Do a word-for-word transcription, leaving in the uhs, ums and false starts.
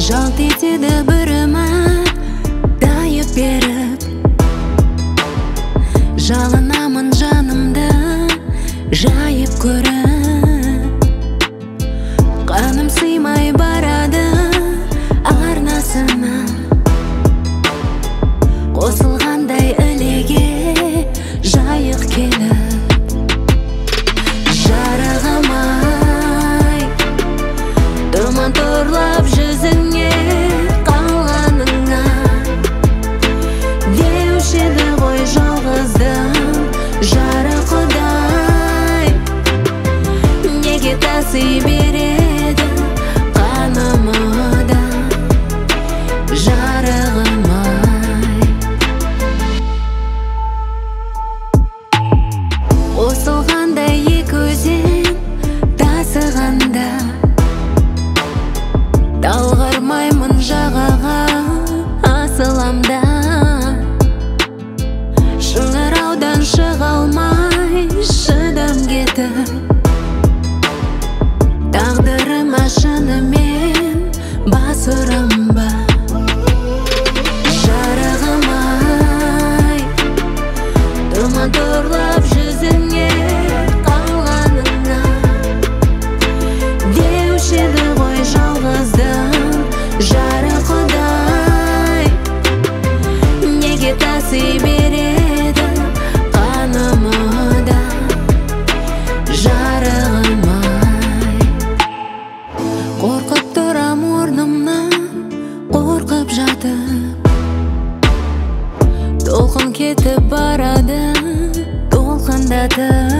жалт етеді бір үміт тайып беріп, жалынамын жанымды жайып көріп, қаным сыймай барады арнасына, қосылғандай ілеге жайық келіп. Жарығым ай, тұман торлап жүзіңе қалғаныңа, деуші еді ғой жалғыздың жары құдай. Неге таси береді қанымы да жарығым ай. Қосылғандай екі өзен тасығанда, талғармаймын жағаға асыламда, шыңыраудан шыға алмай шыдам кетіп, тағдырыма шынымен бас ұрам ба? Жарығым ай, тұман торлап жүзіңе қалғаныңа, деуші еді ғой жалғыздың жары құдай. Неге таси береді қанымы да жарығым ай. Қорқып тұрам орнымнан, қорқып жатып, толқын кетіп барады толқындатып.